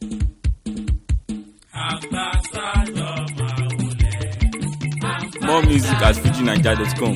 More music at fujinaija.com.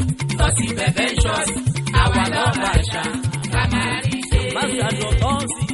Àwa lọ́ba àṣà, ká máa rí ṣe. Má ṣàjọ tán sí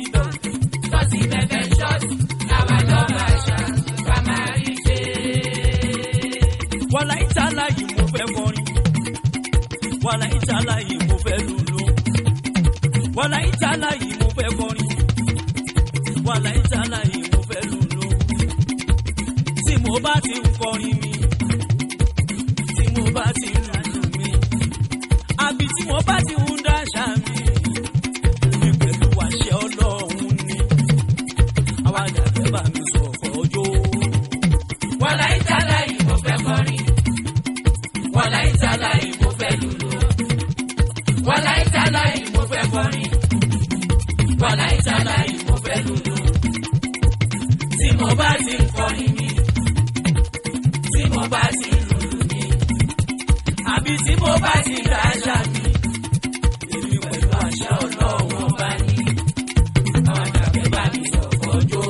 wàlá ìtàlá yìí mo fẹ́ lùlù wàlá ìtàlá yìí mo fẹ́ kọrin wàlá ìtàlá yìí mo fẹ́ lùlù tí mo bá ti ń kọrin mi tí mo bá ti ń lùlù mi àbí tí mo bá ti ń dáṣà mi pẹ̀lú àṣẹ Ọlọ́run ni àwa àjàgbẹ́ bá mi sọ fọ́jọ́. wàlá ìtàlá yìí mo fẹ́ kọrin wàlá ìtàlá yìí mo fẹ́ lùlù wàlá ìtàlá yìí mo fẹ́ kọrin wàlá ìtàlá yìí mo fẹ́ lùlù tí mo bá ti ń kọrin mi tí mo bá ti ń lùlù mi àbí tí mo bá ti ń dáṣà mi èmi pẹ̀lú àṣà Ọlọ́run bá ní àwọn àjàgbẹ́ bá mi sọ fọ́jọ́.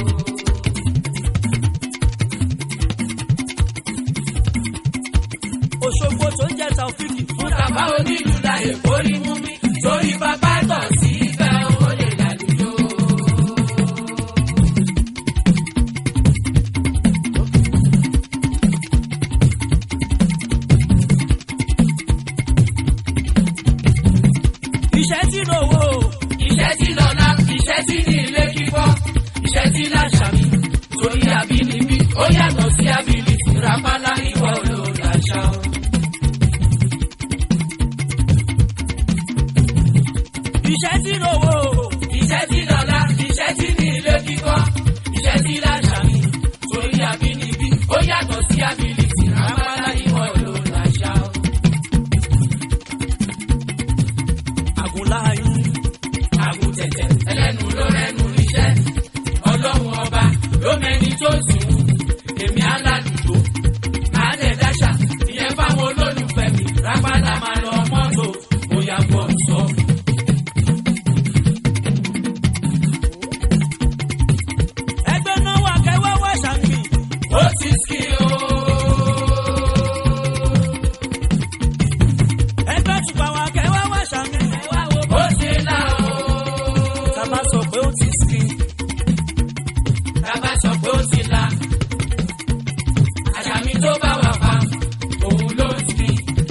Òṣogbo tó ń jẹ́ Taofiki fún tàbá onílù láyé kórí mú mi torí bàbá tọ̀ sí ibẹ̀ ó lè lálùjọ. iṣẹ́ tí lówó iṣẹ́ tí lọ́lá iṣẹ́ tí ní ilé kíkọ́ iṣẹ́ tí láṣà mi torí àbínibí ó yàtọ̀ sí àbínibí rápálá ìwọ ló láṣà o. iṣẹ́ tí lówó iṣẹ́ tí lọ́lá iṣẹ́ tí ní ilé kíkọ́ iṣẹ́ tí láṣà mi torí àbínibí ó yàtọ̀ sí àbínibí rápálá ìwọ ló láṣà o. àgùnláyún àgùntẹ̀tẹ̀ ẹlẹ́nu ló rẹ́nu iṣẹ́ Ọlọ́run ọba ló mẹ́ni tó sùn èmi aládùúgbò máa dẹ̀ dáṣà ìyẹn fáwọn olólùfẹ́ mi rápálá máa lọ mọ́tò bóyá bọ̀ sọ. ẹgbẹ́ náà wà kẹwàá wá ṣàmì ó ti ski o. ẹgbẹ́ tùpà wà kẹwàá wá ṣàmì ó ti là o. tàbá sọ pé ó ti ski bàbá sọ pé ó ti là àṣà mi tó bá wà pa òun ló ń ski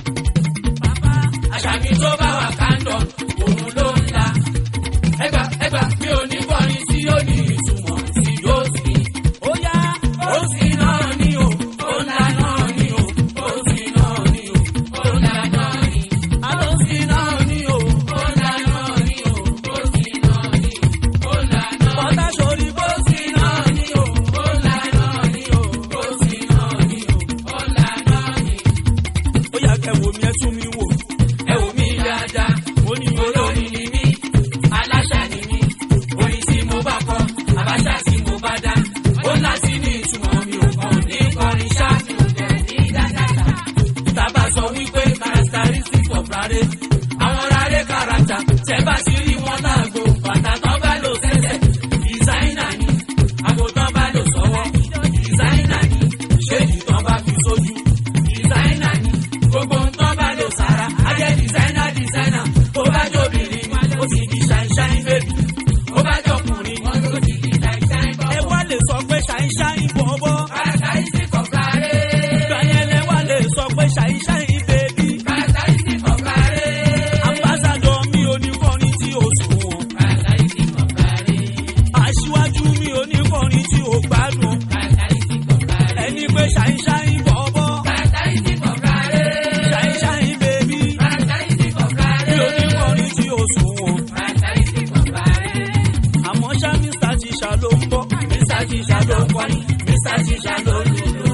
àṣà mi tó bá wà kándọ̀ òun ló ń la ẹgbà mi ò ní kọrin tí ó ní ìtumọ̀ sí ló ski. ó yá ó sì náà ní o ó ńlá náà ní o ó sì náà ní o ó ńlá náà ní àlọ́ sí náà ní o ó ńlá náà ní o ó sì náà ní o ó ńlá náà ní ọ̀tá sórí bó ó sì náà ní o ó ńlá náà ní o ó sì náà ní o ó ńlá náà ní. ó yá kẹwò mi ẹ tún mi wò ẹ wò mí dáadáa ó ní olórin ni mí aláṣà ni mí orin tí mo bá kọ àbáṣà tí mo bá dá ó láti ní ìtumọ̀ mi ò kàn ní kọrin ṣáàtì òdẹ ní dáadáa. tábà sọ wípé characteristic of rare àwọn rare character tẹ bá ti rí wọn láago bàtà tán bá lò sẹ́sẹ̀ designer ni àgbo tán bá lò sọ́wọ́ designer ni ṣéèdì tán bá fi sójú designer ni gbogbo tán bá lò sára ajẹ́ designer tó bá jóbìnrin ó ti di shine shine baby ó bá jọkùnrin ó ti di shine shine bọ́bọ́. ẹ wá lè sọ pé ṣàì ṣàì bọ̀bọ̀ characteristic of rare gbàyẹn lẹ wá lè sọ pé ṣàì ṣàì bèbí characteristic of rare ambassador mi ò ní kọrin tí ó sùn wọn characteristic of rare aṣíwájú mi ò ní kọrin tí ó gbádùn characteristic of rare ẹni pé ṣàì ṣàì bọ̀bọ̀ characteristic of rare ṣàì ṣàì bèbí characteristic of rare mi ò ní kọrin tí ó sùn wọn characteristic of rare. àmọ́ ṣá Mr. Tisha ló ń bọ̀ Mr. Tisha ló ń kọrin Mr. Tisha ló ń lùlù.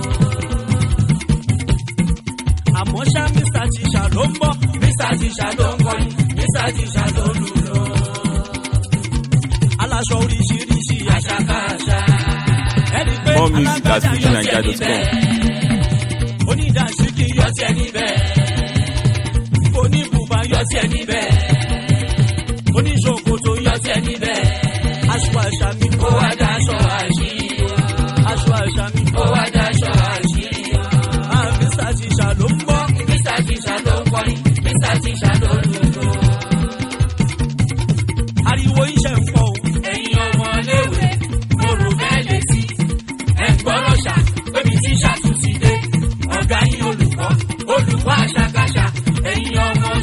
àmọ́ ṣá Mr. Tisha ló ń bọ̀ Mr. Tisha ló ń kọrin Mr. Tisha ló ń lùlù. aláṣọ oríṣiríṣi àṣàkáṣà ẹni pé More music at FujiNigeria.com. onídàásíkì yọ tiẹ̀ níbẹ̀ oníbùbá yọ tiẹ̀ níbẹ̀ oníṣòkòtò yọ tiẹ̀ níbẹ̀ aṣọ àṣà mi ó wá daṣọ àṣírí aṣọ àṣà mi ó wá daṣọ àṣírí. Mr. Tisha ló ń bọ̀ Mr. Tisha ló ń kọrin Mr. Tisha ló ń lùlù. ariwo iṣẹ́ ń pọ̀ o ẹ̀yin ọmọléèwé mo rò bẹ́ẹ̀ létí ẹ̀ ń gbọ́rọ̀ ṣá pébi tí ṣàtúnṣe dé ọ̀gá yín olùkọ́ àṣàkáṣà ẹ̀yin ọmọ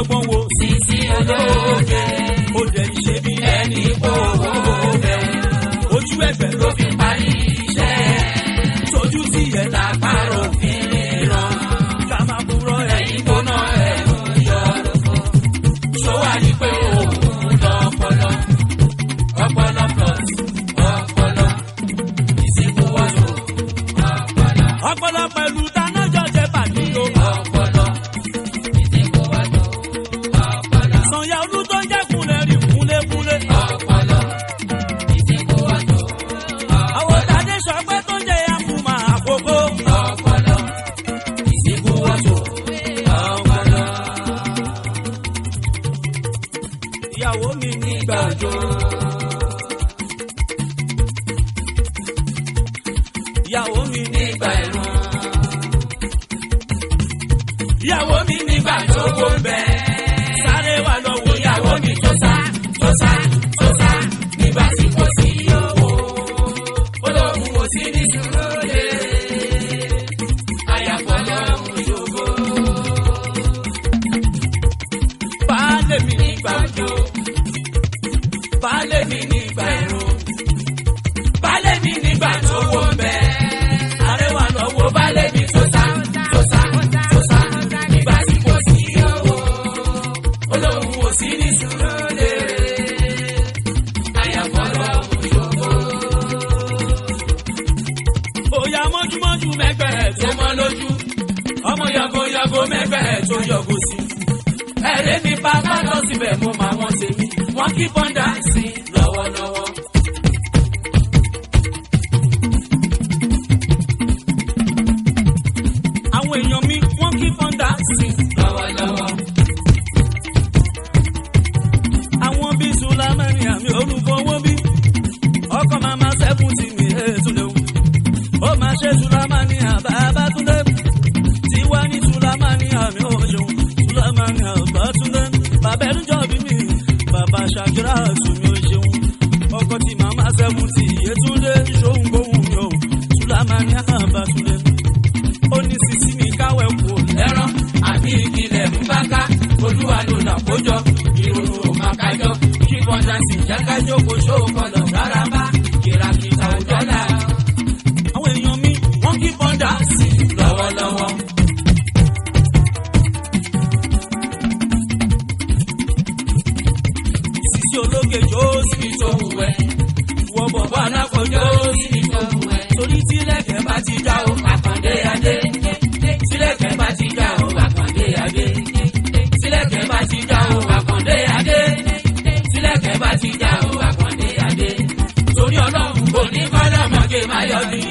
ọgbọ́n wo Sisi ológe. ó dẹ̀ ń ṣe bí Ẹni kó owó bẹ̀rù. ojú ẹgbẹ́ ló Ló fi parí iṣẹ́. tójú sí ẹ̀ Lápárò fi ríran. ká máa kúrọ̀ ẹ̀ Ẹ̀yin gbóná ẹ̀rù yọ lóko. Ṣó wà ní pé òun lọ́pọlọ. Ọpọlọ plus ọpọlọ. Ìsìnkú wọ́tò ọpọlọ. ọpọlọ pẹ̀lú tanájọ́ jẹ́ pàdé o. Ọpọlọ. Ìsìnkú wọ́tò ọpọlọ. sànyà olú tó ń jẹ́ kúnlẹ̀ rí kúnlẹ̀kúnlẹ̀. Ọpọlọ. Ìsìnkú wọ́tò àwọn tàdé sọpẹ́ tó ń jẹ́ àkùmà àkókò. ọpọlọ. Ìsìnkú wọ́tò ọpọlọ. ìyàwó mi nígbà òjò. ìyàwó mi Nígbà ẹ̀rùn. ìyàwó mi nígbà tó kó ń bẹ. sáré wà lọ́wọ́ Ìyàwó mi tó sá nígbà tí kò sí owó. Olóhùn ò sí ní Sùúrùlérè. Àyàfọ́ lọ́hùn ṣògo. baálé mi Nígbà òjò. baálé mi nígbà ẹ̀rùn. Baálé mi nígbà tó wó ń bẹ. sáré wà lọ́wọ́ Baálé mi tó sá nígbà tí kò sí owó. Olóhùn ò sí ní Sùúrùlérè. Àyàfọ́ lọ́hùn ṣògo. bóyá mọ́júmọ́jú mẹ́gbẹ̀ẹ́ tó mọ́ lójú. ọmọ yàgò mẹ́gbẹ̀ẹ́ tó yọ̀gò sí. ẹ̀rẹ́ mi bá bá lọ síbẹ̀ mo máa wọ́n tèmi. wọ́n kí bọ́ńdà sí lọ́wọ́lọ́wọ́. àwọn èèyàn mi wọ́n kí bọ́ńdà sí. Lọ́wọ́lọ́wọ́. àwọn bíi sulamani àmì olùfọwọ́ bí. ọkọ̀ màmá sẹ́fùtì mi ètò léwu. ó máa ṣe sulamani àbábátúndé. tiwa ní sulamani àmì òṣèlú. sulamani àbátúndé. bàbá ẹnu jọ bí mi. bàbá ṣàkírà àtúnmí òṣèlú. ọkọ̀ tí màmá sẹ́fùtì ètúndé ṣòun gbóhùn mi ò. sulamani àbátúndé. ó ní sísí mi káwẹ́ kú. Ẹran àbí ìkìlẹ̀ ń bá ká. Olúwa ló là kójọ. Ìrònú ò máa kájọ. Kí bọ́dà sì jákájọ́ kó ṣó kọlọ̀ rárá bá. Kìràkìtà ò dọ́là. àwọn èèyàn mi wọ́n kí bọ́ńdà sí. Lọ́wọ́lọ́wọ́. sísí ológe jó sí. Ibi tó wù ẹ́. wọ́n bọ̀ bọ́ alákọ̀ọ́jọ́ sí. Ibi tó wù ẹ́. torí tílẹ̀kẹ̀ bá ti já o. Àkàndé adé. Sílẹ̀kẹ̀ bá ti já o. Àkàndé adé. Sílẹ̀kẹ̀ bá ti já o. Àkàndé adé. Sílẹ̀kẹ̀ bá ti já o. Àkàndé adé. Torí Ọlọ́run kò ní kọ́lọ́mọge máa yọ bí.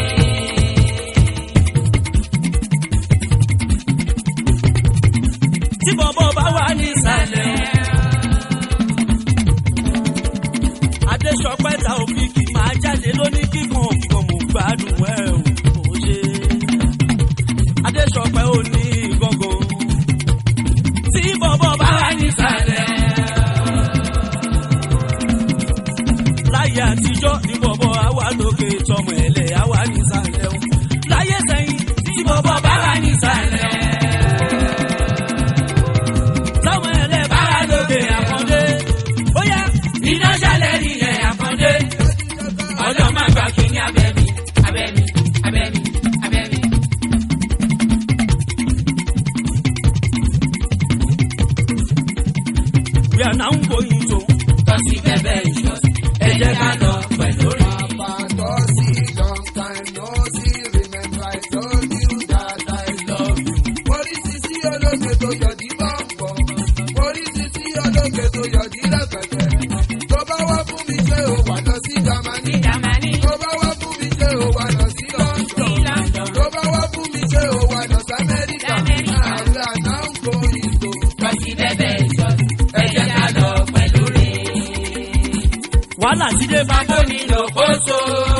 tí bọ̀bọ̀ bá wà ní ìsàlẹ̀. adéṣọpẹ́ ta òfin kì máa jáde lóní kíkan nǹkan mò ń gbádùn ẹ̀ ò ṣe. adéṣọpẹ́ ò ní gángan. tí bọ̀bọ̀ bá wà ní ìsàlẹ̀. láyé àtijọ́ ní bọ̀bọ̀ àwa lókè tọmọ ẹ̀lẹ́ àwa ní ìsàlẹ̀ o. láyé sẹ́yìn tí bọ̀bọ̀ bá wà ní ìsàlẹ̀. tọmọ ẹ̀lẹ́ bá wà lókè àkàndé. ó yá Iná ṣẹlẹ̀ nílẹ̀ Àkàndé. Ọjọ́ máa gbà kí ní abẹ́mi, abẹ́mi, abẹ́mi, abẹ́mi. we are now going to. Tọ́sí bẹ́bẹ́ ìṣọ́sí. Ẹ jẹ́ ká lọ pẹ̀lú rí. Long time no see, remember I told you that I love you. Oríṣiríṣi ológe tó yọ̀dí bọ̀m̀bọ̀. Oríṣiríṣi ológe tó yọ̀dí rẹpẹtẹ. Tó bá wá fún mi ṣé o wà lọ sí Jámánì. Jámánì. Tó bá wá fún mi ṣé o wà lọ sí London. London. Tó bá wá fún mi ṣé o wà lọ sí Amẹ́ríkà. Ààrẹ àná ń kó ìgò. Tọ́sí bẹ́bẹ́ ìṣọ́sí. Ẹ jẹ́ ká lọ pẹ̀lú rí. wàhálà ti dé bá Bábó nílò kóso.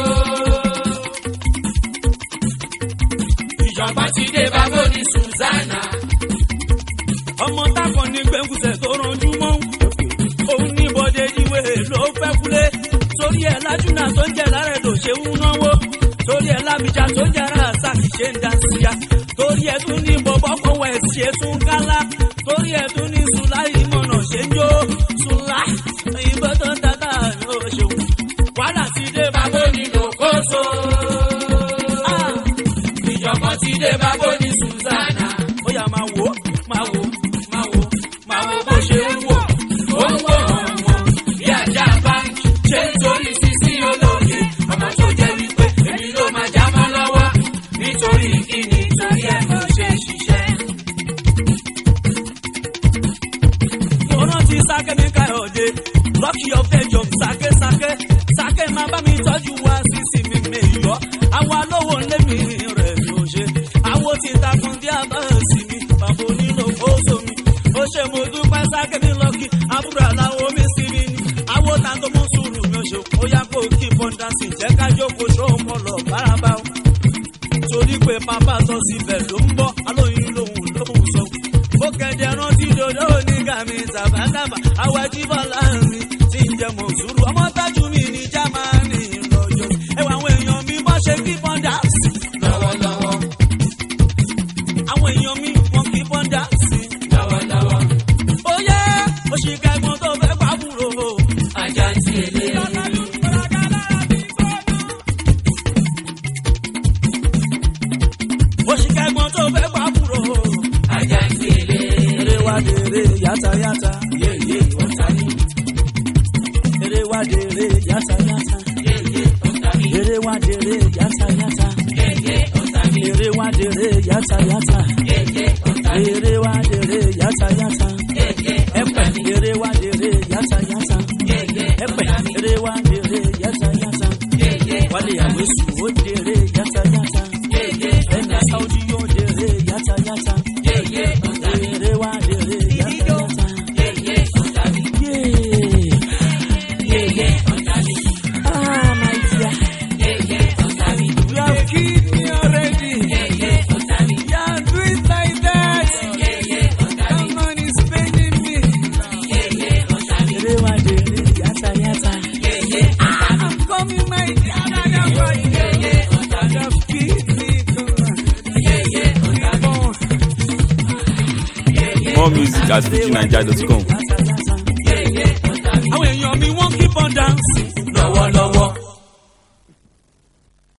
Ìjọba ti dé bábó ní Sùzánà. ọmọ tákan ní gbẹ̀ngùsẹ̀ tó ranjú mọ́. òun ní bọ́dé ìwé ló fẹ́ kúlé. torí ẹ̀ lájúnà tó ń jẹ́ lára ẹ̀ ló ṣe ń náwó. torí ẹ̀ lábìjà tó ń jẹ́ ara àṣàkì ṣe ń dá sí ya. torí ẹ̀ tún ní bọ̀bọ̀ kọ̀wé ṣe tún kálá. torí ẹ̀ tún ní Sake mi Káyọ̀dé lucky of the job Sake Sake máa bá mi tọ́jú wá sísì mi mẹ́yọ́ àwọn alówó lé mi rẹ̀ ló ṣe àwọn tí takùn dí àbáǹsì mi bàbá onílò kóso mi ó ṣe mo dúpẹ́ Sake mi lucky àbúrò aláwo mi sí mi ní àwọn tàǹtò mú sùúrù mi ò ṣe ó yá kó keep on dancing jẹ́ ká jókòó ṣó kọlọ̀ bárabá o torí pé pápá sọ síbẹ̀ ló ń bọ́ alóyin lòun sọ ó kẹ̀dẹ̀ rántí dodo ní gàmí tàbátàbà àwọn ẹjíbọ̀ láàrin tí ń jẹ mọ̀ sùúrù ọmọ tájú mi ní Jámánì lọ́jọ́ ẹwà àwọn èèyàn mi bọ́ ṣe keep on dancing lọ́wọ́lọ́wọ́ àwọn èèyàn mi wọ́n keep on dancing lọ́wọ́lọ́wọ́ ó yẹ òṣìkà ẹ̀gbọ́n tó fẹ́ pàbúrò ajá ti èlé. òṣìkà ẹ̀gbọ́n tó fẹ́ pàbúrò ajá ti èlé. eré wá dèrè yàtà yàtà yéyé ọ̀tá ni. eré wá dèrè yàtà yàtà yéyé ọ̀tá ni. eré wá dèrè yàtà yàtà yéyé ọ̀tá ni. eré wá dèrè yàtà yàtà yéyé ọ̀tá ni. eré wá dèrè yàtà yàtà yéyé ọ̀tá ni. eré wá dèrè yàtà yàtà yéyé ọ̀tá ni. eré wá dèrè yàtà yàtà yéyé wálé àwọn èsù ó dèrè yàtà yàtà yéyé ẹnà sáwùdí yóò dèrè yàtà yàtà yéyé ọ̀tá ni. eré wá dèrè yàtà yàtà yéyé ọ̀tá ni. yéyé ọ̀tá ni. Ah, my dear. Yéyé ọ̀tá ni. You have killed me already. Yéyé ọ̀tá ni. You are doing like that. Yéyé ọ̀tá ni. That man is paining me. Yéyé ọ̀tá ni. eré wá dèrè yàtà yàtà yéyé ọ̀tá ni. I'm coming, my dear. Yéyé ọ̀tá ni. You have killed me. Yéyé ọ̀tá ni. More music at FujiNiger.com.